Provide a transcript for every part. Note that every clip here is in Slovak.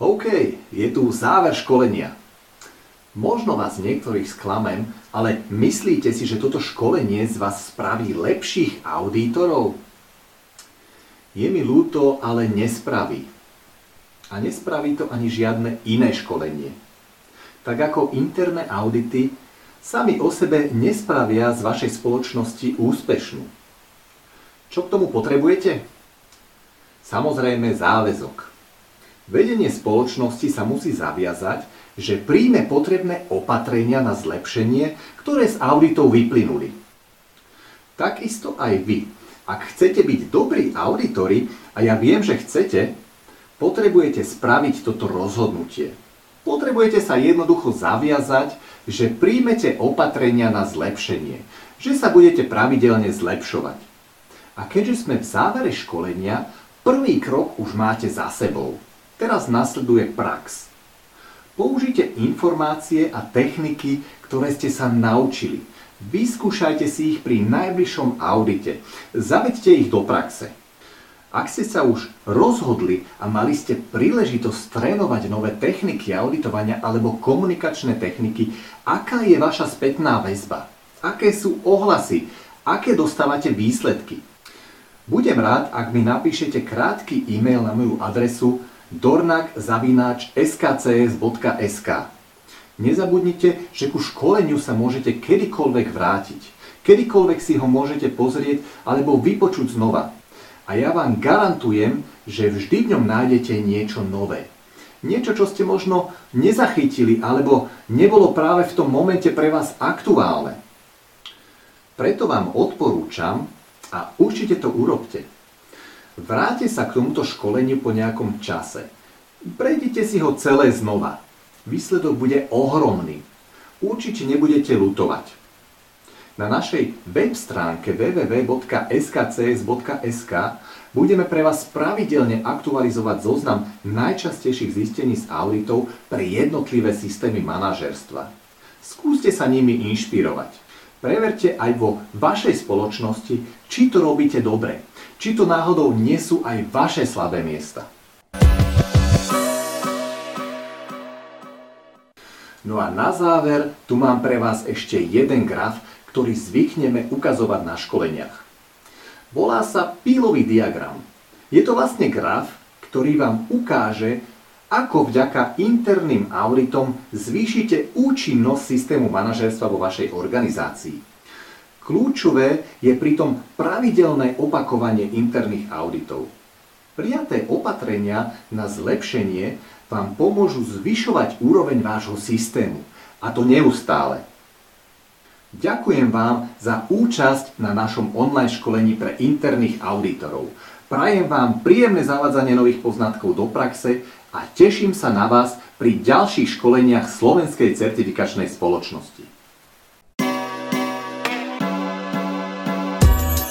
OK, je tu záver školenia. Možno vás niektorých sklamem, ale myslíte si, že toto školenie z vás spraví lepších auditorov? Je mi ľúto, ale nespraví. A nespraví to ani žiadne iné školenie. Tak ako interné audity sami o sebe nespravia z vašej spoločnosti úspešnú. Čo k tomu potrebujete? Samozrejme záväzok. Vedenie spoločnosti sa musí zaviazať, že príjme potrebné opatrenia na zlepšenie, ktoré z auditov vyplynuli. Takisto aj vy. Ak chcete byť dobrí auditori, a ja viem, že chcete, potrebujete spraviť toto rozhodnutie. Potrebujete sa jednoducho zaviazať, že príjmete opatrenia na zlepšenie, že sa budete pravidelne zlepšovať. A keďže sme v závere školenia, prvý krok už máte za sebou. Teraz nasleduje prax. Použite informácie a techniky, ktoré ste sa naučili. Vyskúšajte si ich pri najbližšom audite. Zaveďte ich do praxe. Ak ste sa už rozhodli a mali ste príležitosť trénovať nové techniky auditovania alebo komunikačné techniky, aká je vaša spätná väzba? Aké sú ohlasy? Aké dostávate výsledky? Budem rád, ak mi napíšete krátky e-mail na moju adresu dornak@skcs.sk. Nezabudnite, že ku školeniu sa môžete kedykoľvek vrátiť. Kedykoľvek si ho môžete pozrieť alebo vypočuť znova. A ja vám garantujem, že vždy v ňom nájdete niečo nové. Niečo, čo ste možno nezachytili alebo nebolo práve v tom momente pre vás aktuálne. Preto vám odporúčam, a určite to urobte, vráťte sa k tomuto školeniu po nejakom čase. Prejdite si ho celé znova. Výsledok bude ohromný. Určite nebudete ľutovať. Na našej web stránke www.skcs.sk budeme pre vás pravidelne aktualizovať zoznam najčastejších zistení z auditov pre jednotlivé systémy manažérstva. Skúste sa nimi inšpirovať. Preverte aj vo vašej spoločnosti, či to robíte dobre. Či to náhodou nie sú aj vaše slabé miesta. No a na záver tu mám pre vás ešte jeden graf, ktorý zvykneme ukazovať na školeniach. Volá sa pílový diagram. Je to vlastne graf, ktorý vám ukáže, ako vďaka interným auditom zvýšite účinnosť systému manažérstva vo vašej organizácii. Kľúčové je pritom pravidelné opakovanie interných auditov. Prijaté opatrenia na zlepšenie vám pomôžu zvyšovať úroveň vášho systému, a to neustále. Ďakujem vám za účasť na našom online školení pre interných auditorov. Prajem vám príjemné zavádzanie nových poznatkov do praxe a teším sa na vás pri ďalších školeniach Slovenskej certifikačnej spoločnosti.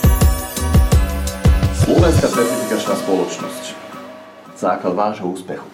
Slovenská certifikačná spoločnosť. Základ vášho úspechu.